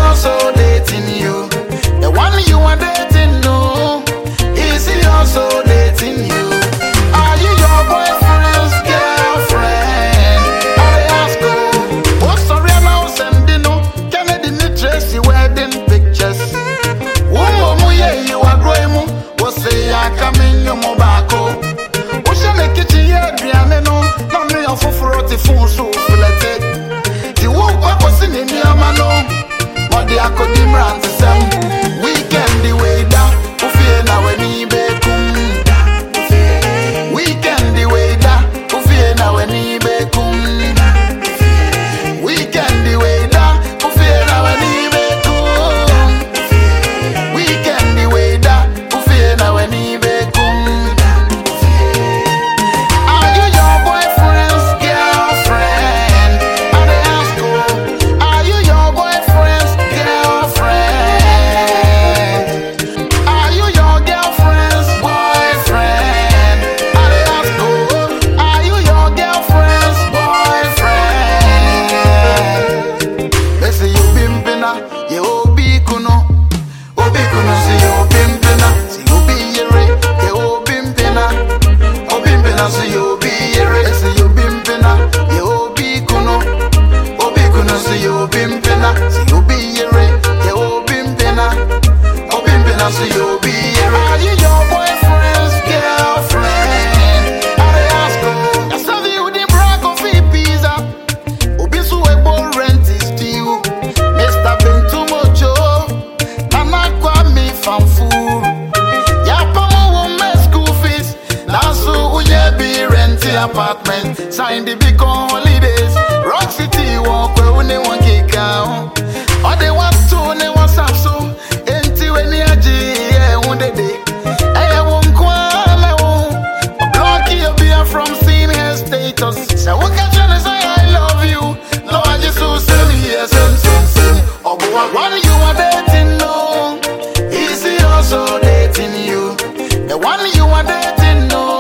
also dating you? The one you are dating, no. Is he also dating you? Are you your boyfriend's girlfriend? I ask you. Oh, sorry, I'm now sending no. Kennedy need Tracy wedding pictures. Oh, yeah, you are growing. What say I come in your mobile? What's your kitchen here, Brianna? No, me off of 40 phone so full of it. The walk was in your mano. What the accordion runs the same. Weekend the way down. Ufie na weni bekum. Weekend the way down. Ufie na weni bekum. Weekend the way down. Ufie na weni bekum. Weekend the way down. Ufie na weni bekum. Are you your boyfriend's girlfriend? I ask you. Are you your boyfriend's girlfriend? Are you your girlfriend's boyfriend? I ask you. Are you your girlfriend's boyfriend? They say you bimpina, you obi kuno. Obi kuno say you bimpina. Say you be yere, you bimpina. Obi bimpina say you be yere. They say you bimpina, you obi kuno. Obi kuno say you bimpina. Say you be yere, you bimpina. Obi bimpina say you be yere. Are you your boyfriend's girlfriend? I ask you. I serve you the brag of pizza. Obi so a boy rent is due. Mr. Bentumocho, Nana Kwame Fanfuru. Yapamo woman school fees. Nasu uye be renting apartment. Sign the big holidays. Rock City walk where we ne one kick out. Or they want to, they want some so. Enti when you yeah, one day. I won't call, I won't block you beer from seeing her status. So what can you say I love you? Lord Jesus, yes, and oh, but one you are dating, no. Is he also dating you? The one you are dating, no.